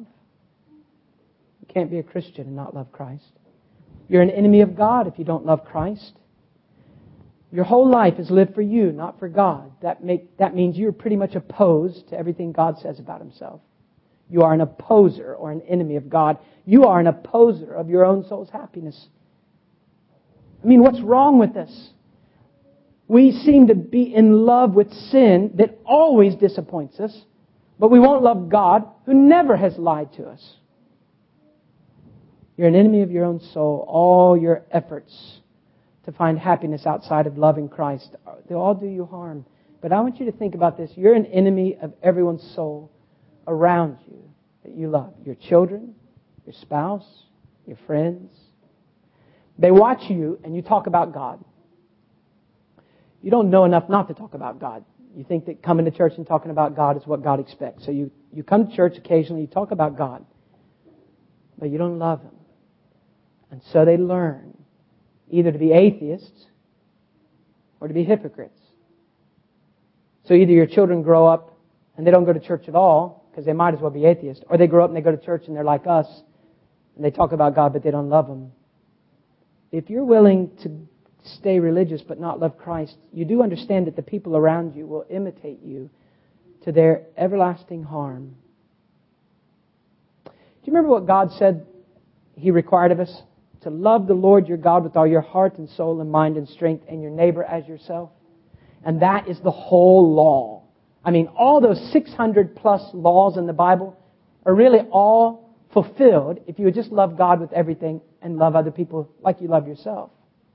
You can't be a Christian and not love Christ. You're an enemy of God if you don't love Christ. Your whole life is lived for you, not for God. That means you're pretty much opposed to everything God says about Himself. You are an opposer or an enemy of God. You are an opposer of your own soul's happiness. What's wrong with us? We seem to be in love with sin that always disappoints us, but we won't love God who never has lied to us. You're an enemy of your own soul. All your efforts to find happiness outside of loving Christ, they all do you harm. But I want you to think about this. You're an enemy of everyone's soul around you that you love. Your children, your spouse, your friends. They watch you and you talk about God. You don't know enough not to talk about God. You think that coming to church and talking about God is what God expects. So you come to church occasionally, you talk about God, but you don't love Him. And so they learn either to be atheists or to be hypocrites. So either your children grow up and they don't go to church at all because they might as well be atheists, or they grow up and they go to church and they're like us and they talk about God but they don't love Him. If you're willing to stay religious but not love Christ, you do understand that the people around you will imitate you to their everlasting harm. Do you remember what God said He required of us? To love the Lord your God with all your heart and soul and mind and strength, and your neighbor as yourself. And that is the whole law. All those 600 plus laws in the Bible are really all fulfilled if you would just love God with everything and love other people like you love yourself.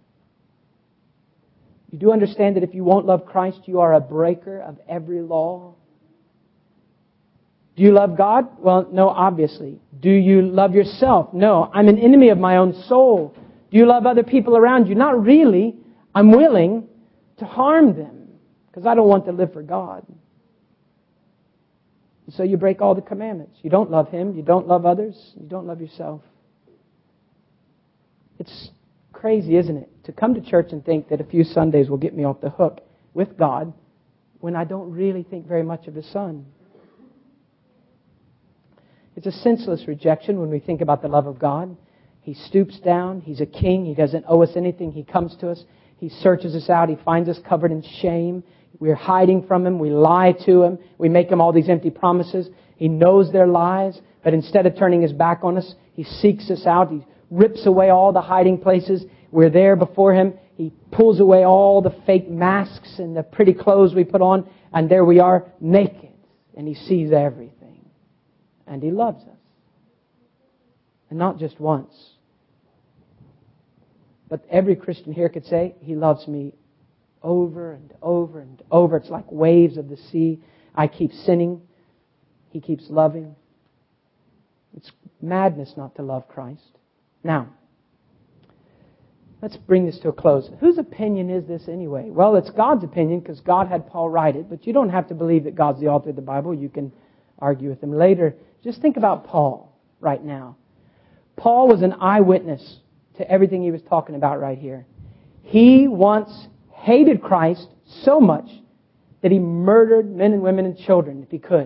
You do understand that if you won't love Christ, you are a breaker of every law. Do you love God? Well, no, obviously. Do you love yourself? No, I'm an enemy of my own soul. Do you love other people around you? Not really. I'm willing to harm them because I don't want to live for God. So you break all the commandments. You don't love Him. You don't love others. You don't love yourself. It's crazy, isn't it? To come to church and think that a few Sundays will get me off the hook with God when I don't really think very much of His Son. It's a senseless rejection when we think about the love of God. He stoops down. He's a king. He doesn't owe us anything. He comes to us. He searches us out. He finds us covered in shame. We're hiding from Him. We lie to Him. We make Him all these empty promises. He knows their lies, but instead of turning His back on us, He seeks us out. He rips away all the hiding places. We're there before Him. He pulls away all the fake masks and the pretty clothes we put on, and there we are, naked. And He sees everything. And He loves us. And not just once. But every Christian here could say, He loves me over and over and over. It's like waves of the sea. I keep sinning. He keeps loving. It's madness not to love Christ. Now, let's bring this to a close. Whose opinion is this anyway? Well, it's God's opinion because God had Paul write it. But you don't have to believe that God's the author of the Bible. You can argue with him later. Just think about Paul right now. Paul was an eyewitness to everything he was talking about right here. He once hated Christ so much that he murdered men and women and children if he could.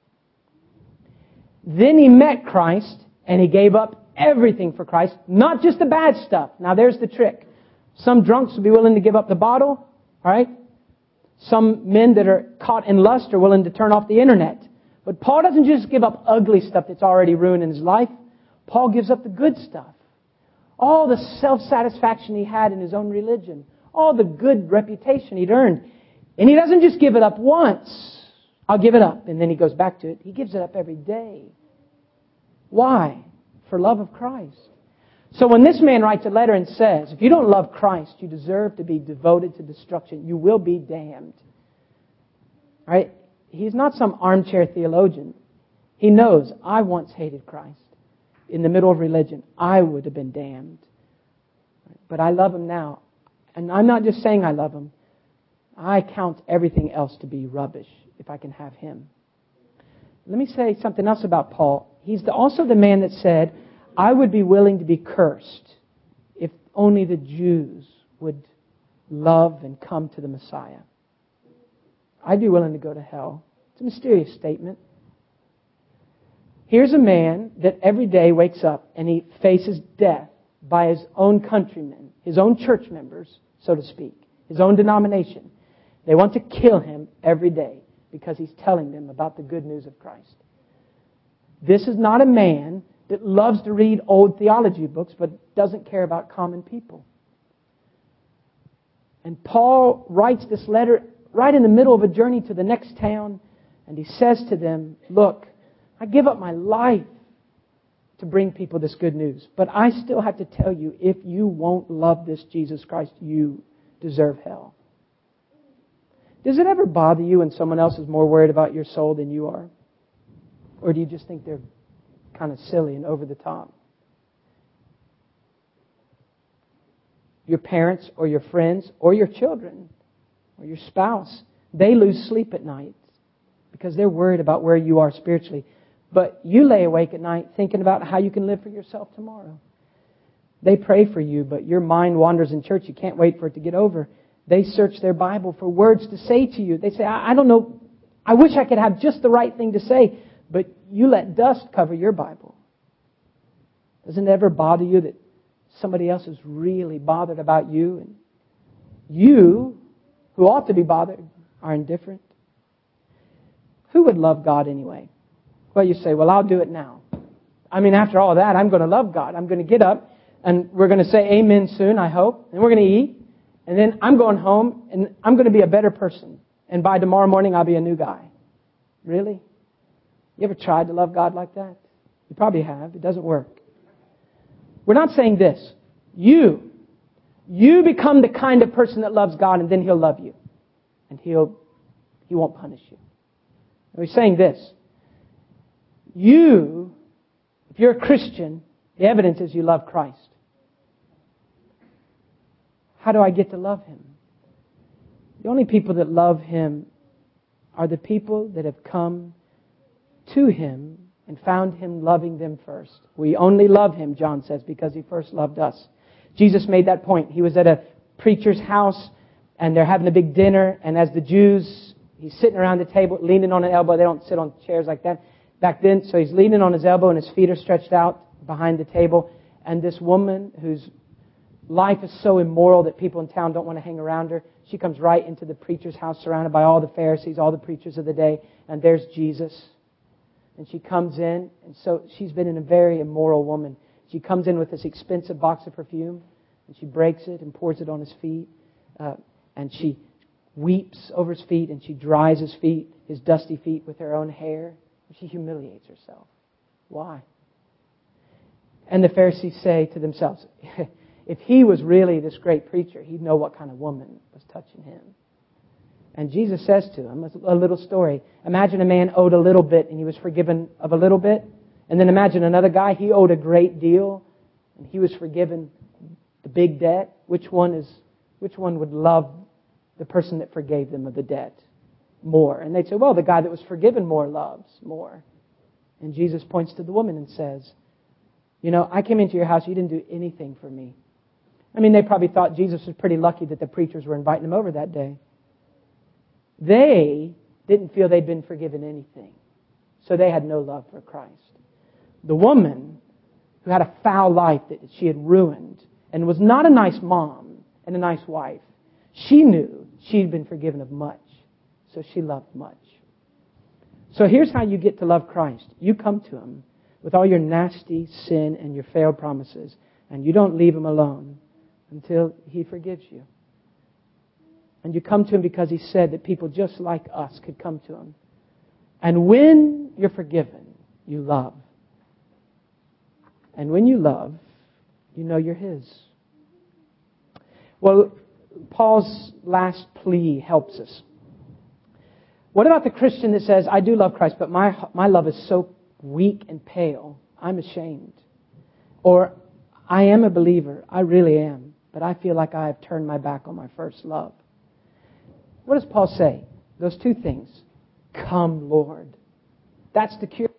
Then he met Christ and he gave up everything for Christ, not just the bad stuff. Now there's the trick. Some drunks will be willing to give up the bottle, all right? Some men that are caught in lust are willing to turn off the internet. But Paul doesn't just give up ugly stuff that's already ruined in his life. Paul gives up the good stuff. All the self-satisfaction he had in his own religion. All the good reputation he'd earned. And he doesn't just give it up once. I'll give it up. And then he goes back to it. He gives it up every day. Why? For love of Christ. So when this man writes a letter and says, if you don't love Christ, you deserve to be devoted to destruction. You will be damned. All right? He's not some armchair theologian. He knows, I once hated Christ. In the middle of religion, I would have been damned. But I love Him now. And I'm not just saying I love Him. I count everything else to be rubbish if I can have Him. Let me say something else about Paul. He's also the man that said, I would be willing to be cursed if only the Jews would love and come to the Messiah. I'd be willing to go to hell. It's a mysterious statement. Here's a man that every day wakes up and he faces death by his own countrymen, his own church members, so to speak, his own denomination. They want to kill him every day because he's telling them about the good news of Christ. This is not a man that loves to read old theology books but doesn't care about common people. And Paul writes this letter right in the middle of a journey to the next town, and he says to them, look, I give up my life to bring people this good news. But I still have to tell you, if you won't love this Jesus Christ, you deserve hell. Does it ever bother you when someone else is more worried about your soul than you are? Or do you just think they're kind of silly and over the top? Your parents or your friends or your children or your spouse, they lose sleep at night because they're worried about where you are spiritually. But you lay awake at night thinking about how you can live for yourself tomorrow. They pray for you, but your mind wanders in church. You can't wait for it to get over. They search their Bible for words to say to you. They say, I don't know. I wish I could have just the right thing to say. But you let dust cover your Bible. Doesn't it ever bother you that somebody else is really bothered about you? And you, who ought to be bothered, are indifferent? Who would love God anyway? Well, you say, well, I'll do it now. I mean, after all that, I'm going to love God. I'm going to get up and we're going to say amen soon, I hope. And we're going to eat. And then I'm going home and I'm going to be a better person. And by tomorrow morning, I'll be a new guy. Really? You ever tried to love God like that? You probably have. It doesn't work. We're not saying this. You become the kind of person that loves God and then He'll love you. And He won't punish you. We're saying this. If you're a Christian, the evidence is you love Christ. How do I get to love Him? The only people that love Him are the people that have come to Him and found Him loving them first. We only love Him, John says, because He first loved us. Jesus made that point. He was at a preacher's house and they're having a big dinner, and as the Jews, he's sitting around the table, leaning on an elbow. They don't sit on chairs like that back then. So he's leaning on his elbow and his feet are stretched out behind the table. And this woman who's life is so immoral that people in town don't want to hang around her. She comes right into the preacher's house surrounded by all the Pharisees, all the preachers of the day, and there's Jesus. And she comes in, and so she's been a very immoral woman. She comes in with this expensive box of perfume, and she breaks it and pours it on his feet. And she weeps over his feet, and she dries his feet, his dusty feet, with her own hair. She humiliates herself. Why? And the Pharisees say to themselves, if he was really this great preacher, he'd know what kind of woman was touching him. And Jesus says to him, a little story. Imagine a man owed a little bit and he was forgiven of a little bit. And then imagine another guy, he owed a great deal and he was forgiven the big debt. Which one would love the person that forgave them of the debt more? And they'd say, well, the guy that was forgiven more loves more. And Jesus points to the woman and says, I came into your house, you didn't do anything for me. I mean, they probably thought Jesus was pretty lucky that the preachers were inviting him over that day. They didn't feel they'd been forgiven anything. So they had no love for Christ. The woman who had a foul life that she had ruined and was not a nice mom and a nice wife, she knew she'd been forgiven of much. So she loved much. So here's how you get to love Christ. You come to Him with all your nasty sin and your failed promises, and you don't leave Him alone until He forgives you. And you come to Him because He said that people just like us could come to Him. And when you're forgiven, you love. And when you love, you know you're His. Well, Paul's last plea helps us. What about the Christian that says, I do love Christ, but my love is so weak and pale, I'm ashamed. Or, I am a believer, I really am, but I feel like I have turned my back on my first love. What does Paul say? Those two things. Come, Lord. That's the cure.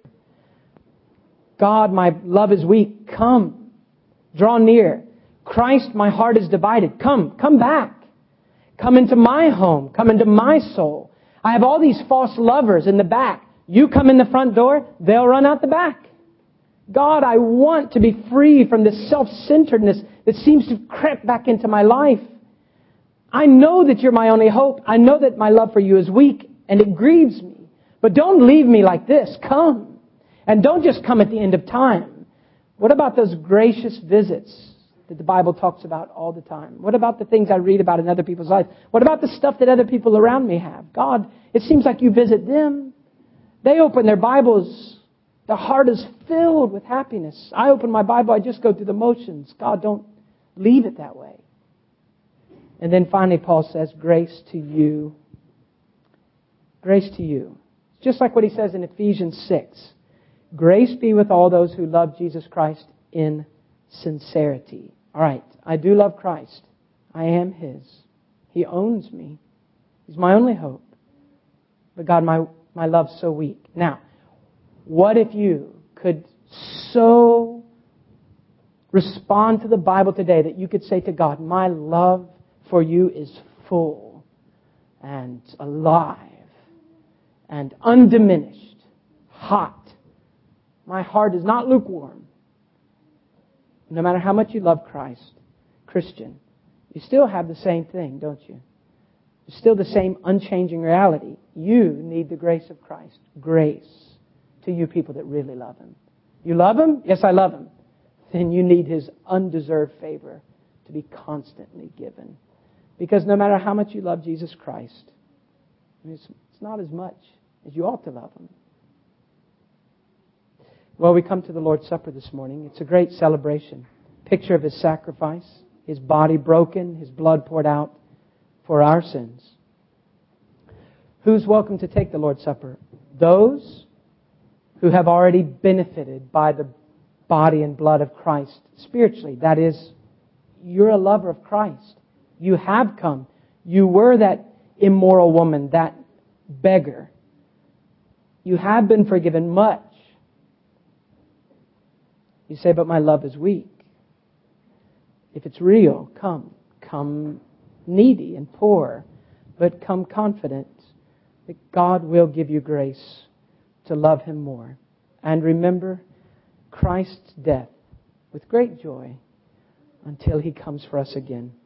God, my love is weak. Come. Draw near. Christ, my heart is divided. Come back. Come into my home. Come into my soul. I have all these false lovers in the back. You come in the front door, they'll run out the back. God, I want to be free from this self-centeredness that seems to have crept back into my life. I know that you're my only hope. I know that my love for you is weak and it grieves me. But don't leave me like this. Come. And don't just come at the end of time. What about those gracious visits that the Bible talks about all the time? What about the things I read about in other people's lives? What about the stuff that other people around me have? God, it seems like you visit them. They open their Bibles. Their heart is filled with happiness. I open my Bible. I just go through the motions. God, don't leave it that way. And then finally, Paul says, grace to you. Grace to you. Just like what he says in Ephesians 6. Grace be with all those who love Jesus Christ in sincerity. All right, I do love Christ. I am His. He owns me. He's my only hope. But God, my love's so weak. Now, what if you could so respond to the Bible today that you could say to God, my love for you is full and alive and undiminished, hot. My heart is not lukewarm. No matter how much you love Christ, Christian, you still have the same thing, don't you? It's still the same unchanging reality. You need the grace of Christ. Grace to you people that really love Him. You love Him? Yes, I love Him. Then you need His undeserved favor to be constantly given. Because no matter how much you love Jesus Christ, it's not as much as you ought to love Him. Well, we come to the Lord's Supper this morning. It's a great celebration. Picture of His sacrifice, His body broken, His blood poured out for our sins. Who's welcome to take the Lord's Supper? Those who have already benefited by the body and blood of Christ spiritually. That is, you're a lover of Christ. You have come. You were that immoral woman, that beggar. You have been forgiven much. You say, but my love is weak. If it's real, come. Come needy and poor, but come confident that God will give you grace to love Him more. And remember Christ's death with great joy until He comes for us again.